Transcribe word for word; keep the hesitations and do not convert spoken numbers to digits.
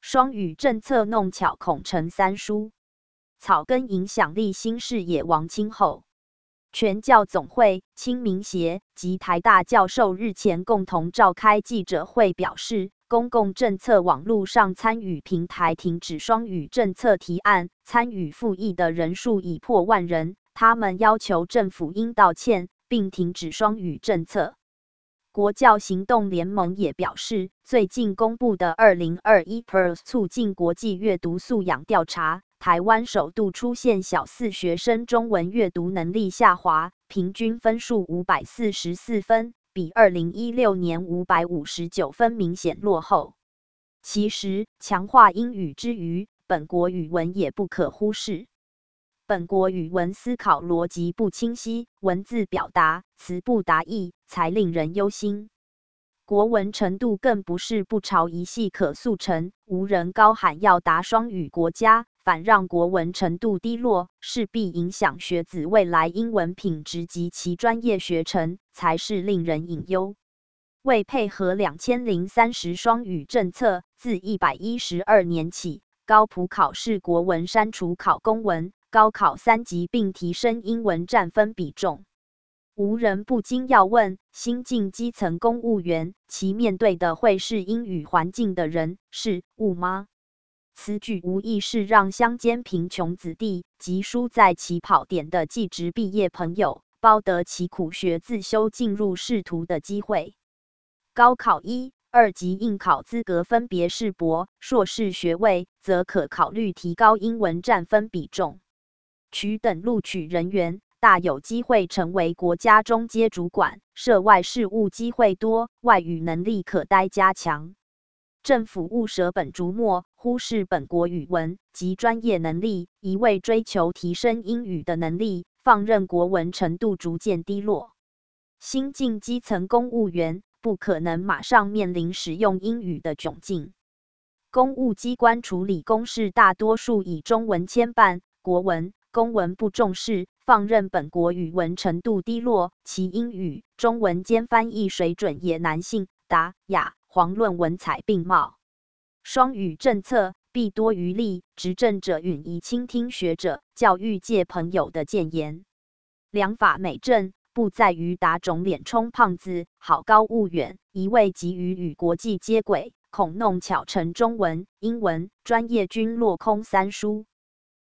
双语政策弄巧恐成三书。草根影响力新视野王清后。全教总会、青民协及台大教授日前共同召开记者会，表示，公共政策网络上参与平台停止双语政策提案，参与复议的人数已破万人。他们要求政府应道歉，并停止双语政策。国教行动联盟也表示，最近公布的二零二一 P I R S 促进国际阅读素养调查，台湾首度出现小四学生中文阅读能力下滑，平均分数五百四十四分，比二零一六年五百五十九分明显落后。其实，强化英语之余，本国语文也不可忽视。本国语文思考逻辑不清晰，文字表达词不达意，才令人忧心。国文程度更不是不朝一夕可速成，无人高喊要达双语国家，反让国文程度低落，势必影响学子未来英文品质及其专业学程，才是令人隐忧。为配合两千零三十双语政策，自一百一十二年起，高普考试国文删除考公文，高考三级并提升英文占分比重。无人不禁要问，新进基层公务员，其面对的会是英语环境的人是物吗？此举无疑是让乡间贫穷子弟及输在起跑点的技职毕业朋友，包得其苦学自修进入仕途的机会。高考一、二级应考资格分别是博、硕士学位，则可考虑提高英文占分比重。取等录取人员大有机会成为国家中阶主管，涉外事务机会多，外语能力可待加强。政府勿舍本逐末，忽视本国语文及专业能力，一味追求提升英语的能力，放任国文程度逐渐低落。新进基层公务员不可能马上面临使用英语的窘境。公务机关处理公事大多数以中文牵绊，国文、公文不重视，放任本国语文程度低落，其英语、中文兼翻译水准也难信达雅遑论文采并茂。双语政策弊多于利，执政者允宜倾听学者、教育界朋友的谏言。良法美政不在于打肿脸充胖子，好高骛远，一味急于与国际接轨，恐弄巧成中文、英文专业均落空三书。